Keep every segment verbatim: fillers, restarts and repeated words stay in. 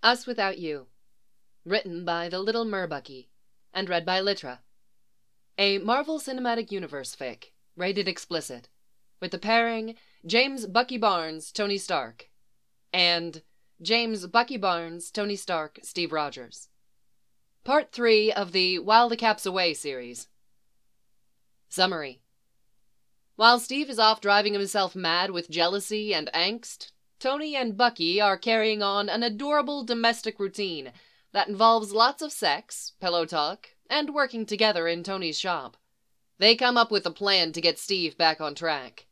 Us Without You, written by the Little Merbucky, and read by Litra. A Marvel Cinematic Universe fic, rated explicit, with the pairing James Bucky Barnes, Tony Stark, and James Bucky Barnes, Tony Stark, Steve Rogers. Part three of the While the Cap's Away series. Summary. While Steve is off driving himself mad with jealousy and angst, Tony and Bucky are carrying on an adorable domestic routine that involves lots of sex, pillow talk, and working together in Tony's shop. They come up with a plan to get Steve back on track.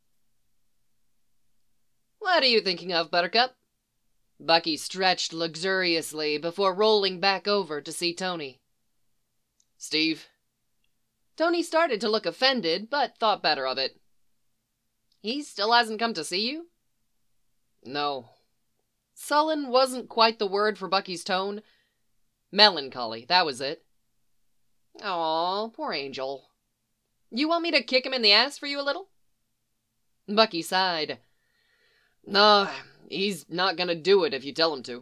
"What are you thinking of, Buttercup?" Bucky stretched luxuriously before rolling back over to see Tony. "Steve?" Tony started to look offended, but thought better of it. "He still hasn't come to see you?" "No." Sullen wasn't quite the word for Bucky's tone. Melancholy, that was it. "Aw, poor Angel. You want me to kick him in the ass for you a little?" Bucky sighed. "No, he's not gonna do it if you tell him to."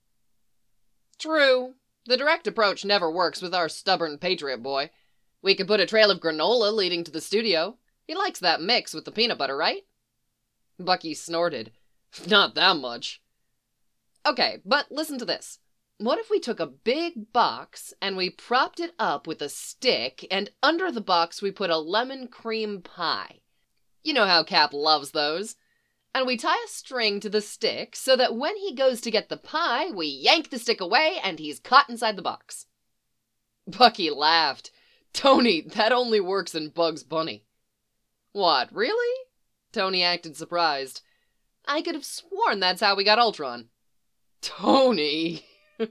"True. The direct approach never works with our stubborn patriot boy. We could put a trail of granola leading to the studio. He likes that mix with the peanut butter, right?" Bucky snorted. "Not that much." "Okay, but listen to this. What if we took a big box and we propped it up with a stick, and under the box we put a lemon cream pie? You know how Cap loves those. And we tie a string to the stick so that when he goes to get the pie, we yank the stick away and he's caught inside the box." Bucky laughed. "Tony, that only works in Bugs Bunny." "What, really?" Tony acted surprised. "I could have sworn that's how we got Ultron." "Tony!"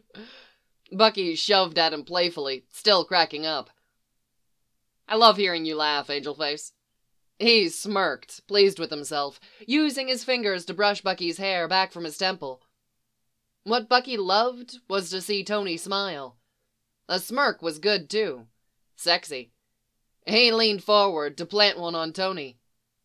Bucky shoved at him playfully, still cracking up. "I love hearing you laugh, Angel Face." He smirked, pleased with himself, using his fingers to brush Bucky's hair back from his temple. What Bucky loved was to see Tony smile. A smirk was good, too. Sexy. He leaned forward to plant one on Tony.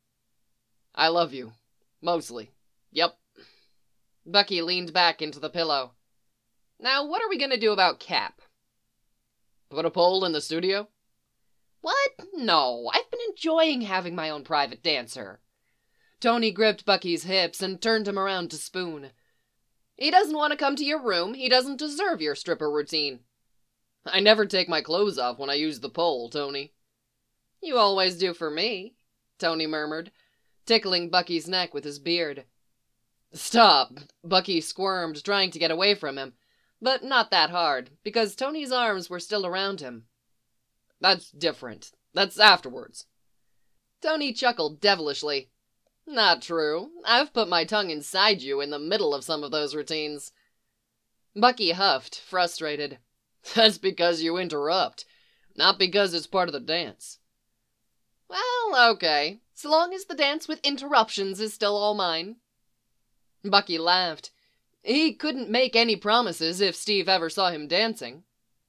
"I love you. Mostly. Yep." Bucky leaned back into the pillow. "Now what are we gonna do about Cap?" "Put a pole in the studio?" "What? No, I've been enjoying having my own private dancer." Tony gripped Bucky's hips and turned him around to spoon. "He doesn't want to come to your room. He doesn't deserve your stripper routine." "I never take my clothes off when I use the pole, Tony." "You always do for me," Tony murmured, tickling Bucky's neck with his beard. "Stop!" Bucky squirmed, trying to get away from him, but not that hard, because Tony's arms were still around him. "That's different. That's afterwards." Tony chuckled devilishly. "Not true. I've put my tongue inside you in the middle of some of those routines." Bucky huffed, frustrated. "That's because you interrupt, not because it's part of the dance." "Well, okay. So long as the dance with interruptions is still all mine." Bucky laughed. He couldn't make any promises if Steve ever saw him dancing.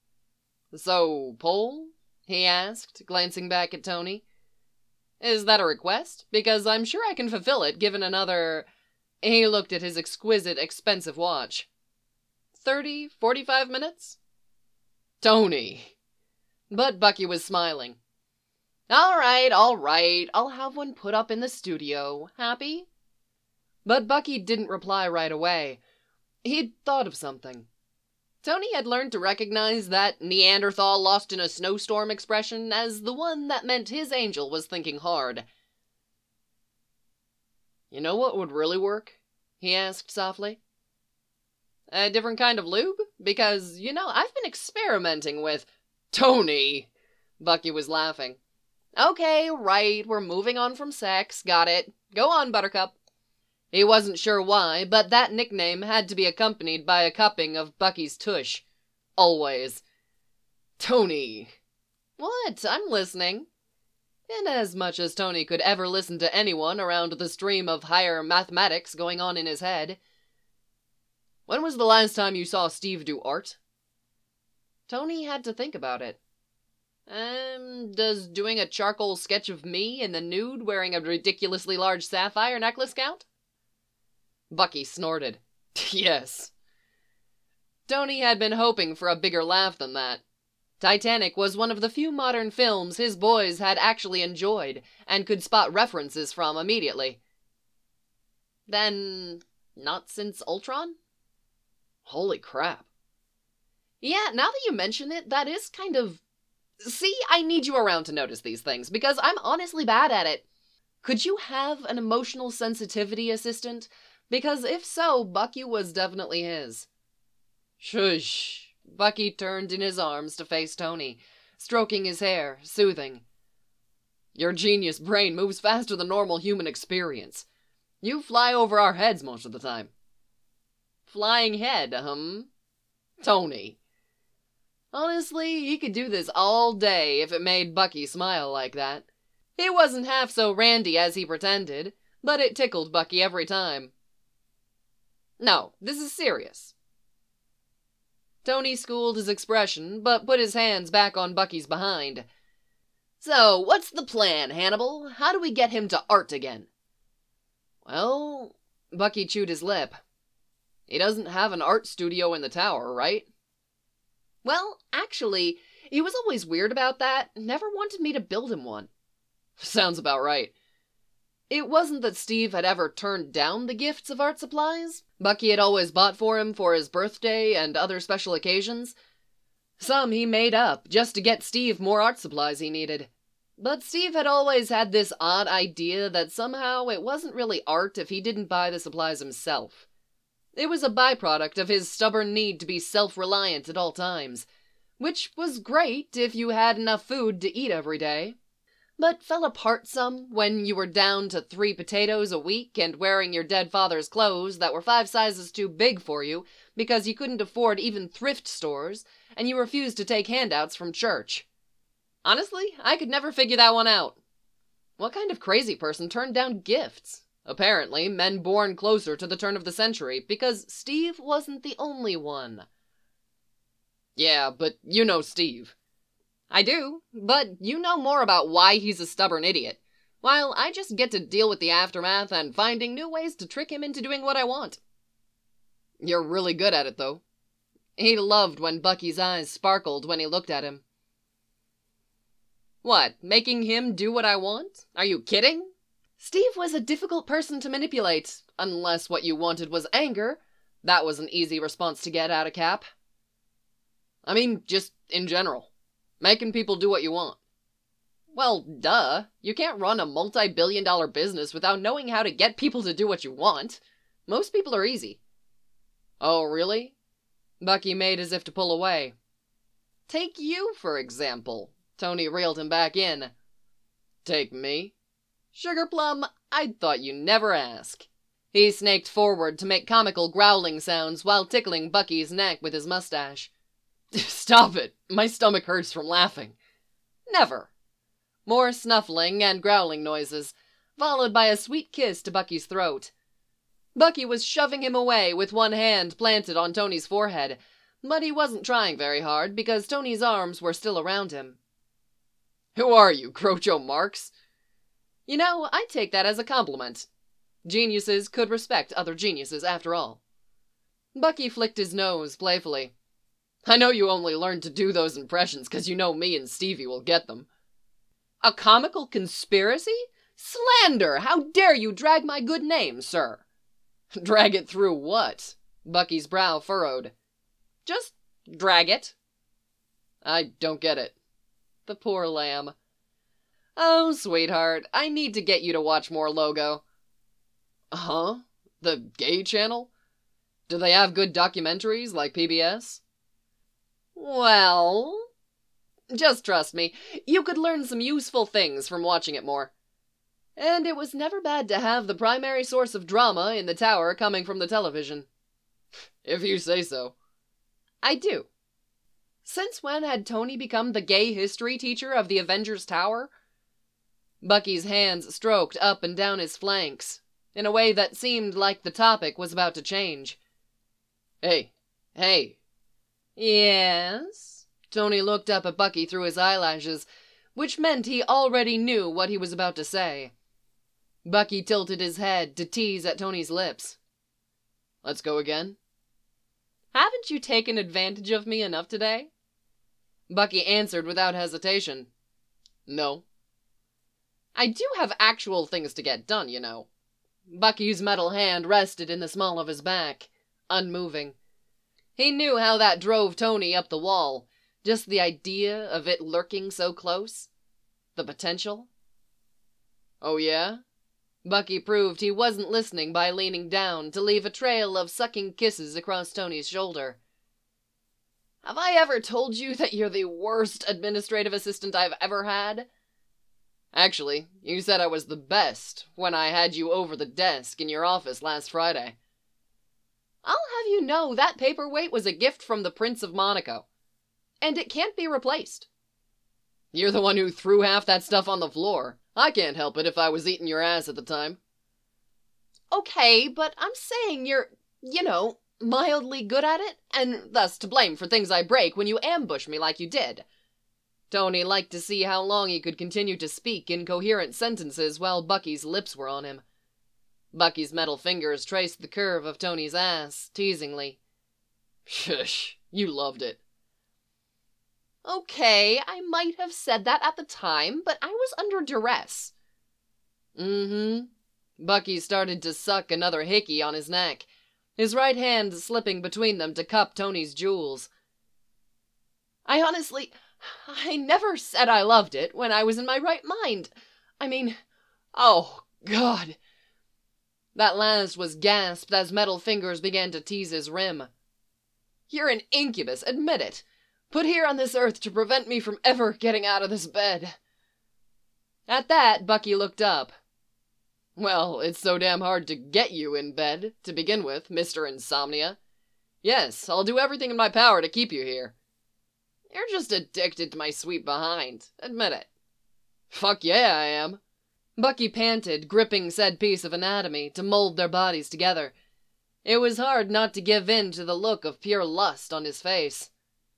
"So, pole?" he asked, glancing back at Tony. "Is that a request? Because I'm sure I can fulfill it given another..." He looked at his exquisite, expensive watch. Thirty, forty-five minutes? "Tony!" But Bucky was smiling. "All right, all right. I'll have one put up in the studio. Happy?" But Bucky didn't reply right away. He'd thought of something. Tony had learned to recognize that Neanderthal lost in a snowstorm expression as the one that meant his angel was thinking hard. "You know what would really work?" he asked softly. "A different kind of lube? Because, you know, I've been experimenting with..." "Tony!" Bucky was laughing. "Okay, right, we're moving on from sex. Got it. Go on, Buttercup." He wasn't sure why, but that nickname had to be accompanied by a cupping of Bucky's tush. Always. "Tony!" "What? I'm listening." Inasmuch as Tony could ever listen to anyone around the stream of higher mathematics going on in his head. "When was the last time you saw Steve do art?" Tony had to think about it. Um, does doing a charcoal sketch of me in the nude wearing a ridiculously large sapphire necklace count?" Bucky snorted. "Yes." Tony had been hoping for a bigger laugh than that. Titanic was one of the few modern films his boys had actually enjoyed and could spot references from immediately. Then, not since Ultron? Holy crap. Yeah, now that you mention it, that is kind of... See, I need you around to notice these things, because I'm honestly bad at it. Could you have an emotional sensitivity assistant? Because if so, Bucky was definitely his. Shush. Bucky turned in his arms to face Tony, stroking his hair, soothing. Your genius brain moves faster than normal human experience. You fly over our heads most of the time. Flying head, hum? Tony. Honestly, he could do this all day if it made Bucky smile like that. He wasn't half so randy as he pretended, but it tickled Bucky every time. No, this is serious. Tony schooled his expression, but put his hands back on Bucky's behind. So, what's the plan, Hannibal? How do we get him to art again? Well, Bucky chewed his lip. He doesn't have an art studio in the tower, right? Well, actually, he was always weird about that, never wanted me to build him one. Sounds about right. It wasn't that Steve had ever turned down the gifts of art supplies. Bucky had always bought for him for his birthday and other special occasions. Some he made up just to get Steve more art supplies he needed. But Steve had always had this odd idea that somehow it wasn't really art if he didn't buy the supplies himself. It was a byproduct of his stubborn need to be self-reliant at all times, which was great if you had enough food to eat every day, but fell apart some when you were down to three potatoes a week and wearing your dead father's clothes that were five sizes too big for you because you couldn't afford even thrift stores and you refused to take handouts from church. Honestly, I could never figure that one out. What kind of crazy person turned down gifts? Apparently, men born closer to the turn of the century, because Steve wasn't the only one. Yeah, but you know Steve. I do, but you know more about why he's a stubborn idiot, while I just get to deal with the aftermath and finding new ways to trick him into doing what I want. You're really good at it, though. He loved when Bucky's eyes sparkled when he looked at him. What, making him do what I want? Are you kidding? Steve was a difficult person to manipulate, unless what you wanted was anger. That was an easy response to get out of Cap. I mean, just in general. Making people do what you want. Well, duh. You can't run a multi-billion dollar business without knowing how to get people to do what you want. Most people are easy. Oh, really? Bucky made as if to pull away. Take you, for example. Tony reeled him back in. Take me? Sugar Plum, I thought you'd never ask. He snaked forward to make comical growling sounds while tickling Bucky's neck with his mustache. Stop it! My stomach hurts from laughing. Never. More snuffling and growling noises, followed by a sweet kiss to Bucky's throat. Bucky was shoving him away with one hand planted on Tony's forehead, but he wasn't trying very hard because Tony's arms were still around him. Who are you, Groucho Marx? You know, I take that as a compliment. Geniuses could respect other geniuses, after all. Bucky flicked his nose playfully. I know you only learned to do those impressions because you know me and Stevie will get them. A comical conspiracy? Slander! How dare you drag my good name, sir? Drag it through what? Bucky's brow furrowed. Just drag it. I don't get it. The poor lamb. Oh, sweetheart, I need to get you to watch more Logo. Huh? The gay channel? Do they have good documentaries like P B S? Well, just trust me, you could learn some useful things from watching it more. And it was never bad to have the primary source of drama in the tower coming from the television. If you say so. I do. Since when had Tony become the gay history teacher of the Avengers Tower? Bucky's hands stroked up and down his flanks, in a way that seemed like the topic was about to change. Hey, hey. Yes? Tony looked up at Bucky through his eyelashes, which meant he already knew what he was about to say. Bucky tilted his head to tease at Tony's lips. Let's go again? Haven't you taken advantage of me enough today? Bucky answered without hesitation. No. I do have actual things to get done, you know. Bucky's metal hand rested in the small of his back, unmoving. He knew how that drove Tony up the wall, just the idea of it lurking so close. The potential. Oh yeah? Bucky proved he wasn't listening by leaning down to leave a trail of sucking kisses across Tony's shoulder. Have I ever told you that you're the worst administrative assistant I've ever had? Actually, you said I was the best when I had you over the desk in your office last Friday. I'll have you know that paperweight was a gift from the Prince of Monaco, and it can't be replaced. You're the one who threw half that stuff on the floor. I can't help it if I was eating your ass at the time. Okay, but I'm saying you're, you know, mildly good at it, and thus to blame for things I break when you ambush me like you did. Tony liked to see how long he could continue to speak incoherent sentences while Bucky's lips were on him. Bucky's metal fingers traced the curve of Tony's ass, teasingly. Shush, you loved it. Okay, I might have said that at the time, but I was under duress. Mm-hmm. Bucky started to suck another hickey on his neck, his right hand slipping between them to cup Tony's jewels. I honestly, I never said I loved it when I was in my right mind. I mean, oh, God. That last was gasped as metal fingers began to tease his rim. You're an incubus, admit it. Put here on this earth to prevent me from ever getting out of this bed. At that, Bucky looked up. Well, it's so damn hard to get you in bed, to begin with, Mister Insomnia. Yes, I'll do everything in my power to keep you here. You're just addicted to my sweet behind, admit it. Fuck yeah, I am. Bucky panted, gripping said piece of anatomy to mold their bodies together. It was hard not to give in to the look of pure lust on his face.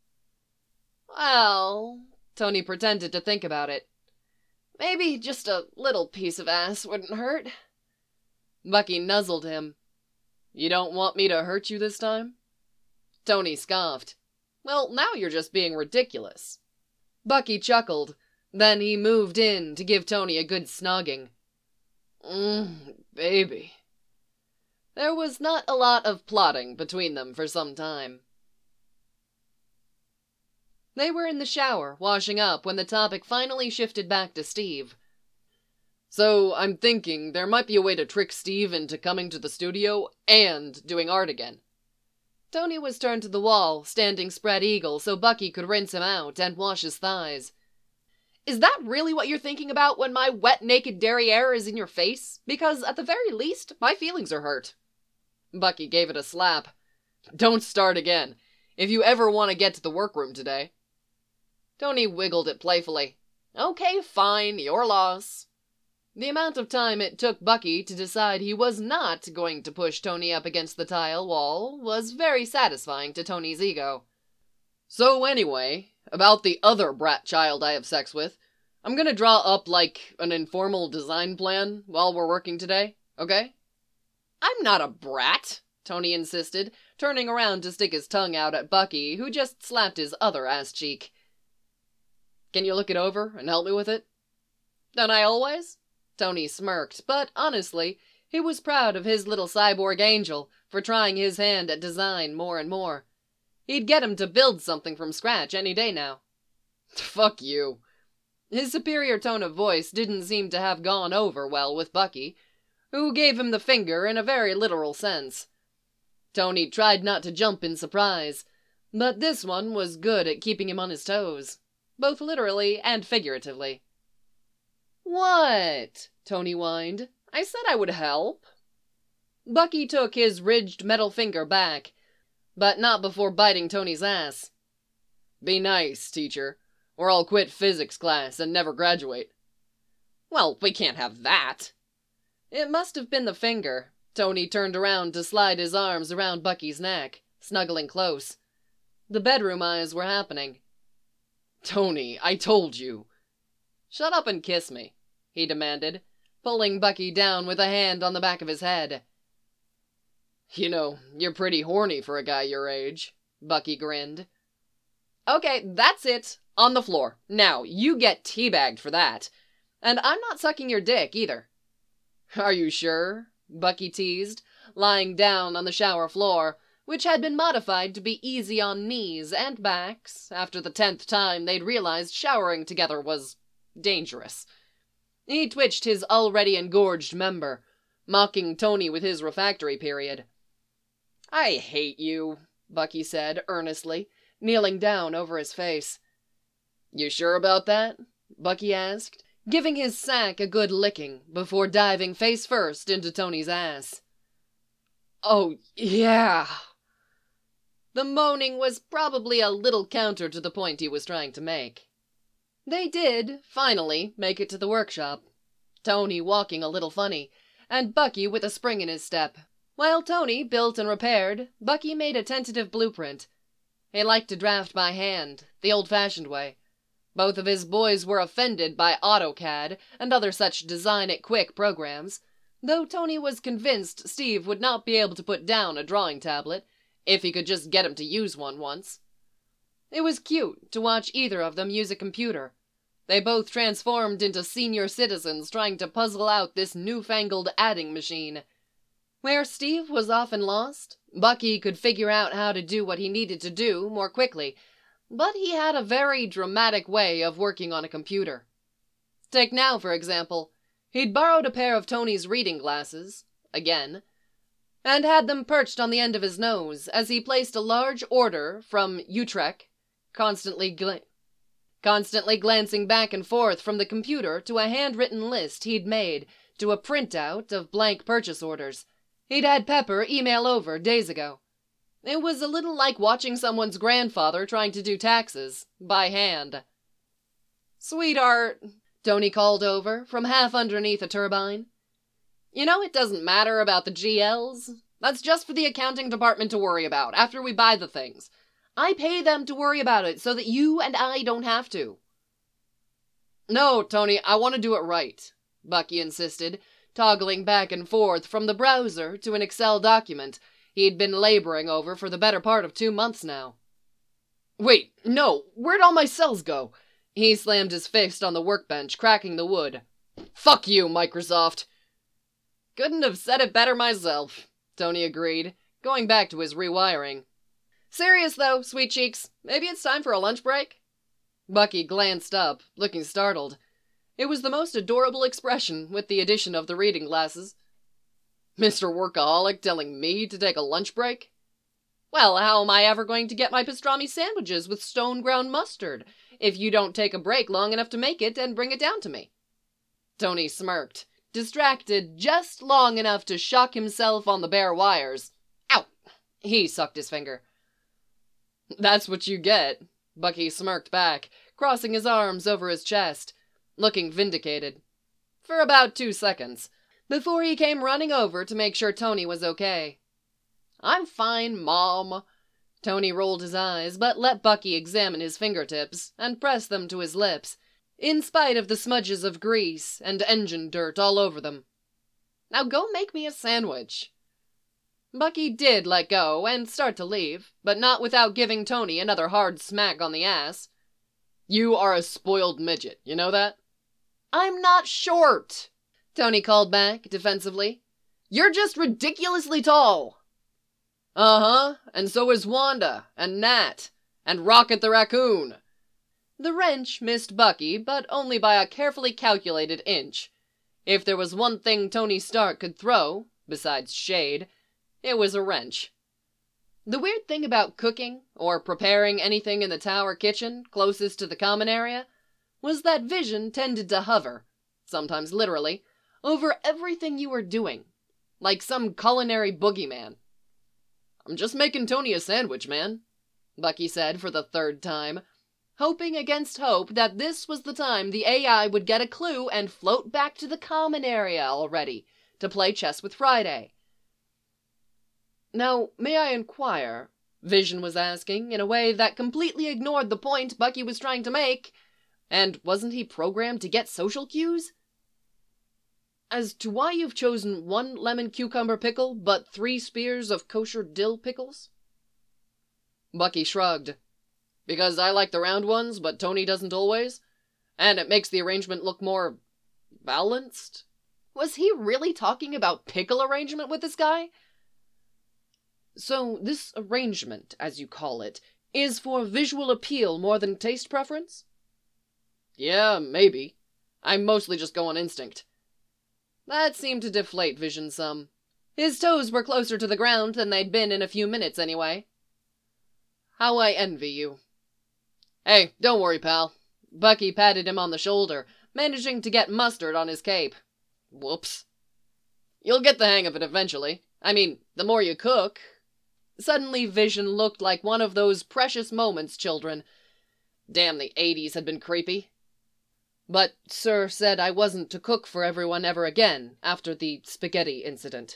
Well, Tony pretended to think about it. Maybe just a little piece of ass wouldn't hurt. Bucky nuzzled him. You don't want me to hurt you this time? Tony scoffed. Well, now you're just being ridiculous. Bucky chuckled. Then he moved in to give Tony a good snogging. Mmm, baby. There was not a lot of plotting between them for some time. They were in the shower, washing up, when the topic finally shifted back to Steve. So, I'm thinking there might be a way to trick Steve into coming to the studio and doing art again. Tony was turned to the wall, standing spread eagle so Bucky could rinse him out and wash his thighs. Is that really what you're thinking about when my wet, naked derriere is in your face? Because, at the very least, my feelings are hurt. Bucky gave it a slap. Don't start again. If you ever want to get to the workroom today. Tony wiggled it playfully. Okay, fine, your loss. The amount of time it took Bucky to decide he was not going to push Tony up against the tile wall was very satisfying to Tony's ego. So anyway, about the other brat child I have sex with, I'm gonna draw up, like, an informal design plan while we're working today, okay? I'm not a brat, Tony insisted, turning around to stick his tongue out at Bucky, who just slapped his other ass cheek. Can you look it over and help me with it? Don't I always? Tony smirked, but honestly, he was proud of his little cyborg angel for trying his hand at design more and more. He'd get him to build something from scratch any day now. Fuck you. His superior tone of voice didn't seem to have gone over well with Bucky, who gave him the finger in a very literal sense. Tony tried not to jump in surprise, but this one was good at keeping him on his toes, both literally and figuratively. What? Tony whined. I said I would help. Bucky took his ridged metal finger back, but not before biting Tony's ass. Be nice, teacher, or I'll quit physics class and never graduate. Well, we can't have that. It must have been the finger. Tony turned around to slide his arms around Bucky's neck, snuggling close. The bedroom eyes were happening. Tony, I told you. Shut up and kiss me, he demanded, pulling Bucky down with a hand on the back of his head. You know, you're pretty horny for a guy your age, Bucky grinned. Okay, that's it. On the floor. Now, you get teabagged for that. And I'm not sucking your dick, either. Are you sure? Bucky teased, lying down on the shower floor, which had been modified to be easy on knees and backs after the tenth time they'd realized showering together was dangerous. He twitched his already engorged member, mocking Tony with his refractory period. I hate you, Bucky said earnestly, kneeling down over his face. You sure about that? Bucky asked, giving his sack a good licking before diving face first into Tony's ass. Oh, yeah. The moaning was probably a little counter to the point he was trying to make. They did, finally, make it to the workshop. Tony walking a little funny, and Bucky with a spring in his step. While Tony built and repaired, Bucky made a tentative blueprint. He liked to draft by hand, the old-fashioned way. Both of his boys were offended by AutoCAD and other such design-it-quick programs, though Tony was convinced Steve would not be able to put down a drawing tablet if he could just get him to use one once. It was cute to watch either of them use a computer. They both transformed into senior citizens trying to puzzle out this newfangled adding machine. Where Steve was often lost, Bucky could figure out how to do what he needed to do more quickly, but he had a very dramatic way of working on a computer. Take now, for example. He'd borrowed a pair of Tony's reading glasses, again, and had them perched on the end of his nose as he placed a large order from Utrecht, constantly gla- constantly glancing back and forth from the computer to a handwritten list he'd made to a printout of blank purchase orders he'd had Pepper email over days ago. It was a little like watching someone's grandfather trying to do taxes, by hand. Sweetheart, Tony called over from half underneath a turbine. You know it doesn't matter about the G Ls. That's just for the accounting department to worry about after we buy the things. I pay them to worry about it so that you and I don't have to. No, Tony, I want to do it right, Bucky insisted, toggling back and forth from the browser to an Excel document he'd been laboring over for the better part of two months now. Wait, no, where'd all my cells go? He slammed his fist on the workbench, cracking the wood. Fuck you, Microsoft! Couldn't have said it better myself, Tony agreed, going back to his rewiring. Serious though, sweet cheeks, maybe it's time for a lunch break? Bucky glanced up, looking startled. It was the most adorable expression with the addition of the reading glasses. Mister Workaholic telling me to take a lunch break? Well, how am I ever going to get my pastrami sandwiches with stone ground mustard if you don't take a break long enough to make it and bring it down to me? Tony smirked, distracted just long enough to shock himself on the bare wires. Ow! He sucked his finger. That's what you get, Bucky smirked back, crossing his arms over his chest, looking vindicated. For about two seconds, before he came running over to make sure Tony was okay. I'm fine, Mom. Tony rolled his eyes, but let Bucky examine his fingertips and press them to his lips, in spite of the smudges of grease and engine dirt all over them. Now go make me a sandwich. Bucky did let go and start to leave, but not without giving Tony another hard smack on the ass. You are a spoiled midget, you know that? I'm not short, Tony called back defensively. You're just ridiculously tall. Uh-huh, and so is Wanda, and Nat, and Rocket the Raccoon. The wrench missed Bucky, but only by a carefully calculated inch. If there was one thing Tony Stark could throw, besides shade, it was a wrench. The weird thing about cooking, or preparing anything in the tower kitchen closest to the common area, was that vision tended to hover, sometimes literally, over everything you were doing, like some culinary boogeyman. I'm just making Tony a sandwich, man, Bucky said for the third time, hoping against hope that this was the time the A I would get a clue and float back to the common area already to play chess with Friday. Now, may I inquire, Vision was asking in a way that completely ignored the point Bucky was trying to make, and wasn't he programmed to get social cues? as to why you've chosen one lemon cucumber pickle, but three spears of kosher dill pickles? Bucky shrugged. Because I like the round ones, but Tony doesn't always. And it makes the arrangement look more balanced. Was he really talking about pickle arrangement with this guy? So this arrangement, as you call it, is for visual appeal more than taste preference? Yeah, maybe. I mostly just go on instinct. That seemed to deflate Vision some. His toes were closer to the ground than they'd been in a few minutes anyway. How I envy you. Hey, don't worry, pal. Bucky patted him on the shoulder, managing to get mustard on his cape. Whoops. You'll get the hang of it eventually. I mean, the more you cook. Suddenly Vision looked like one of those precious moments, children. Damn, the eighties had been creepy. But Sir said I wasn't to cook for everyone ever again, after the spaghetti incident.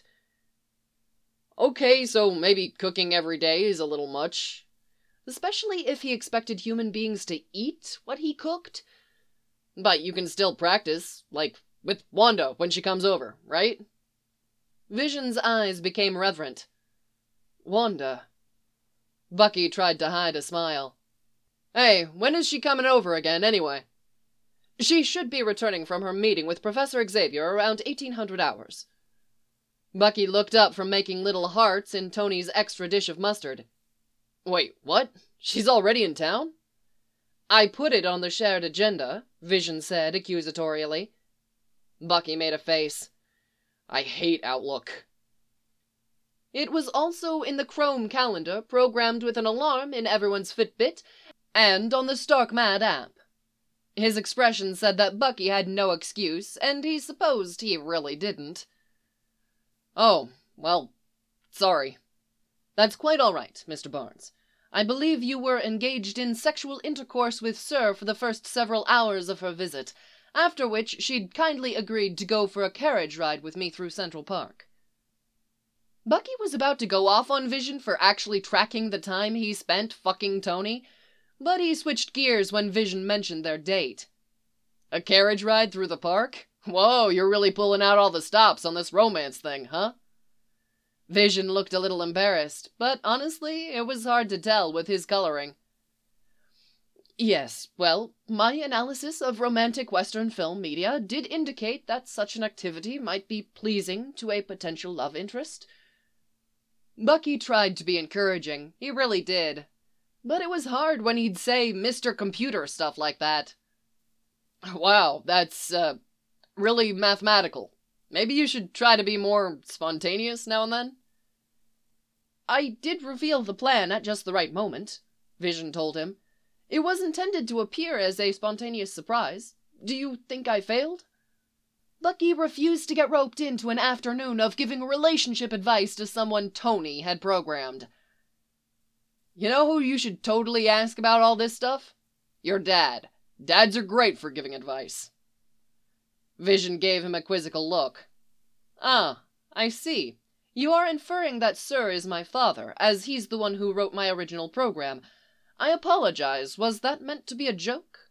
Okay, so maybe cooking every day is a little much. Especially if he expected human beings to eat what he cooked. But you can still practice, like with Wanda when she comes over, right? Vision's eyes became reverent. Wanda. Bucky tried to hide a smile. Hey, when is she coming over again, anyway? She should be returning from her meeting with Professor Xavier around eighteen hundred hours. Bucky looked up from making little hearts in Tony's extra dish of mustard. Wait, what? She's already in town? I put it on the shared agenda, Vision said accusatorially. Bucky made a face. I hate Outlook. It was also in the Chrome calendar, programmed with an alarm in everyone's Fitbit, and on the Stark Mad app. His expression said that Bucky had no excuse, and he supposed he really didn't. Oh, well, sorry. That's quite all right, Mister Barnes. I believe you were engaged in sexual intercourse with Sir for the first several hours of her visit, after which she'd kindly agreed to go for a carriage ride with me through Central Park. Bucky was about to go off on Vision for actually tracking the time he spent fucking Tony, but he switched gears when Vision mentioned their date. A carriage ride through the park? Whoa, you're really pulling out all the stops on this romance thing, huh? Vision looked a little embarrassed, but honestly, it was hard to tell with his coloring. Yes, well, my analysis of romantic Western film media did indicate that such an activity might be pleasing to a potential love interest. Bucky tried to be encouraging, he really did. But it was hard when he'd say Mister Computer stuff like that. Wow, that's, uh, really mathematical. Maybe you should try to be more spontaneous now and then? I did reveal the plan at just the right moment, Vision told him. It was intended to appear as a spontaneous surprise. Do you think I failed? Bucky refused to get roped into an afternoon of giving relationship advice to someone Tony had programmed. You know who you should totally ask about all this stuff? Your dad. Dads are great for giving advice. Vision gave him a quizzical look. Ah, I see. You are inferring that Sir is my father, as he's the one who wrote my original program. I apologize. Was that meant to be a joke?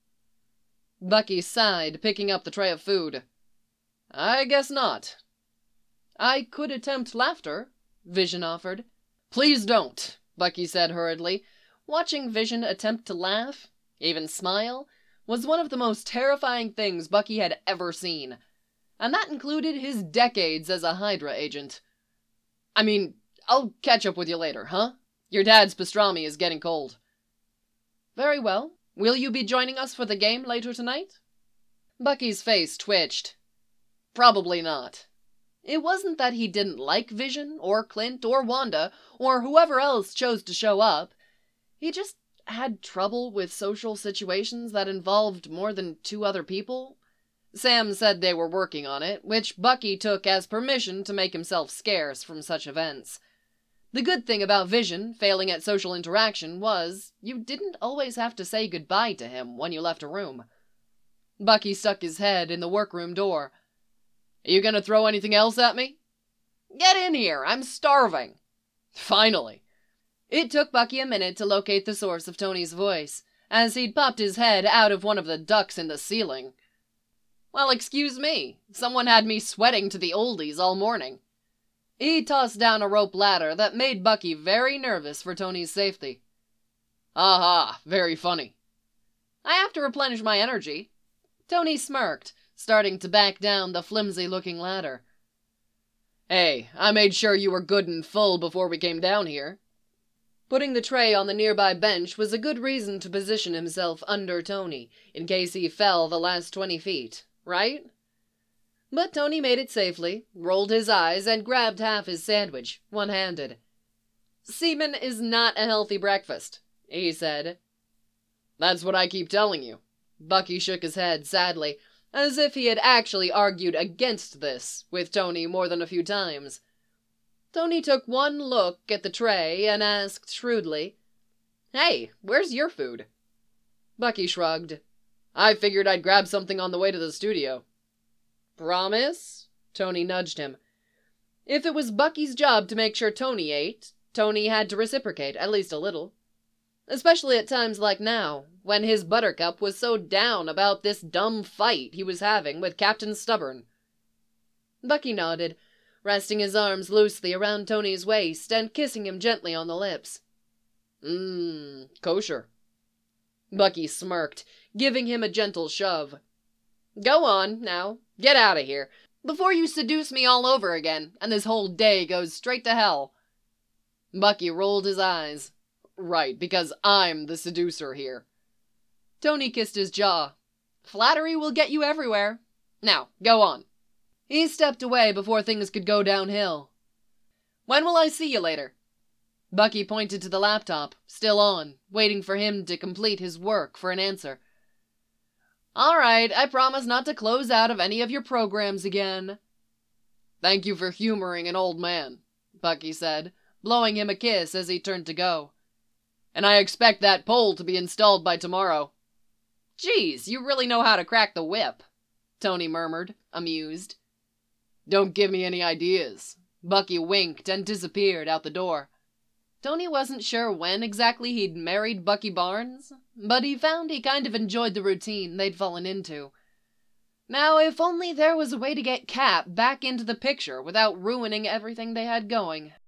Bucky sighed, picking up the tray of food. I guess not. I could attempt laughter, Vision offered. Please don't, Bucky said hurriedly. Watching Vision attempt to laugh, even smile, was one of the most terrifying things Bucky had ever seen. And that included his decades as a Hydra agent. I mean, I'll catch up with you later, huh? Your dad's pastrami is getting cold. Very well. Will you be joining us for the game later tonight? Bucky's face twitched. Probably not. It wasn't that he didn't like Vision, or Clint, or Wanda, or whoever else chose to show up. He just had trouble with social situations that involved more than two other people. Sam said they were working on it, which Bucky took as permission to make himself scarce from such events. The good thing about Vision failing at social interaction was you didn't always have to say goodbye to him when you left a room. Bucky stuck his head in the workroom door. Are you gonna throw anything else at me? Get in here, I'm starving. Finally. It took Bucky a minute to locate the source of Tony's voice, as he'd popped his head out of one of the ducts in the ceiling. Well, excuse me. Someone had me sweating to the oldies all morning. He tossed down a rope ladder that made Bucky very nervous for Tony's safety. Aha, very funny. I have to replenish my energy. Tony smirked, starting to back down the flimsy-looking ladder. Hey, I made sure you were good and full before we came down here. Putting the tray on the nearby bench was a good reason to position himself under Tony, in case he fell the last twenty feet, right? But Tony made it safely, rolled his eyes, and grabbed half his sandwich, one-handed. Semen is not a healthy breakfast, he said. That's what I keep telling you. Bucky shook his head sadly, as if he had actually argued against this with Tony more than a few times. Tony took one look at the tray and asked shrewdly, Hey, where's your food? Bucky shrugged. I figured I'd grab something on the way to the studio. Promise? Tony nudged him. If it was Bucky's job to make sure Tony ate, Tony had to reciprocate, at least a little. Especially at times like now, when his buttercup was so down about this dumb fight he was having with Captain Stubborn. Bucky nodded, resting his arms loosely around Tony's waist and kissing him gently on the lips. Mmm, kosher. Bucky smirked, giving him a gentle shove. Go on, now, get out of here, before you seduce me all over again, and this whole day goes straight to hell. Bucky rolled his eyes. Right, because I'm the seducer here. Tony kissed his jaw. Flattery will get you everywhere. Now, go on. He stepped away before things could go downhill. When will I see you later? Bucky pointed to the laptop, still on, waiting for him to complete his work for an answer. All right, I promise not to close out of any of your programs again. Thank you for humoring an old man, Bucky said, blowing him a kiss as he turned to go. And I expect that pole to be installed by tomorrow. Geez, you really know how to crack the whip, Tony murmured, amused. Don't give me any ideas. Bucky winked and disappeared out the door. Tony wasn't sure when exactly he'd married Bucky Barnes, but he found he kind of enjoyed the routine they'd fallen into. Now, if only there was a way to get Cap back into the picture without ruining everything they had going.